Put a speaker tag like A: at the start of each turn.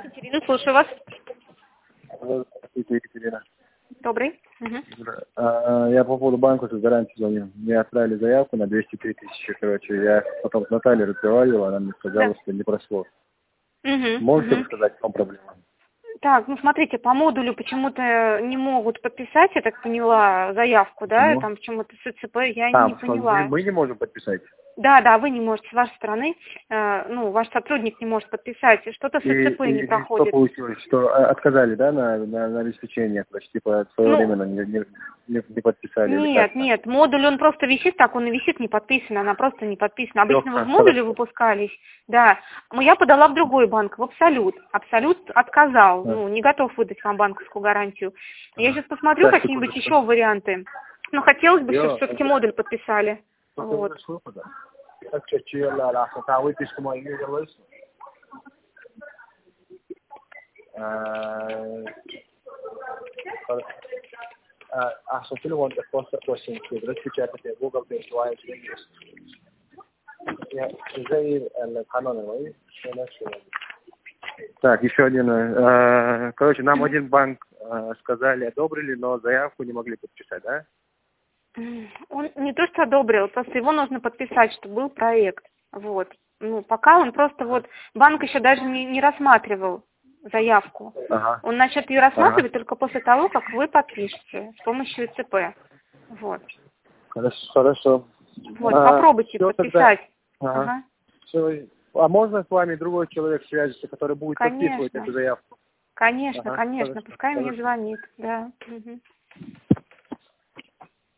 A: Екатерина, слушаю вас.
B: Здравствуйте, Екатерина.
A: Добрый.
B: Я по поводу банка с гарантией звоню. Мне отправили заявку на 203 тысячи, короче. Я потом с Натальей разговаривал, она мне сказала, что не прошло. Можете рассказать, в чем проблема?
A: Так, ну смотрите, по модулю почему-то не могут подписать, я так поняла, заявку, да?
B: Почему?
A: Там почему-то с ЦЦП, я не поняла.
B: Мы не можем подписать.
A: Да, вы не можете с вашей стороны, ваш сотрудник не может подписать, что-то с ЦЦП не проходит.
B: Что получилось? Что отказали, да, на обеспечение? То есть, типа, своевременно не подписали?
A: Нет, модуль, он просто висит так, он и висит не подписан, она просто не подписана. Обычно вы в модуле выпускались, да. Я подала в другой банк, в Абсолют. Абсолют отказал, не готов выдать вам банковскую гарантию. Я сейчас посмотрю какие-нибудь еще варианты. Но хотелось бы, чтобы все-таки модуль подписали. Вот.
B: Так, еще один. Короче, нам один банк сказали, одобрили, но заявку не могли подписать, да?
A: Он не то что одобрил, просто его нужно подписать, чтобы был проект. Вот. Пока он просто банк еще даже не рассматривал заявку. Он начнет ее рассматривать только после того, как вы подпишете с помощью ЦП. Вот.
B: Хорошо.
A: Вот, попробуйте подписать.
B: Все. А можно с вами другой человек свяжется, который будет подписывать эту заявку?
A: Конечно. Пускай мне звонит. Да.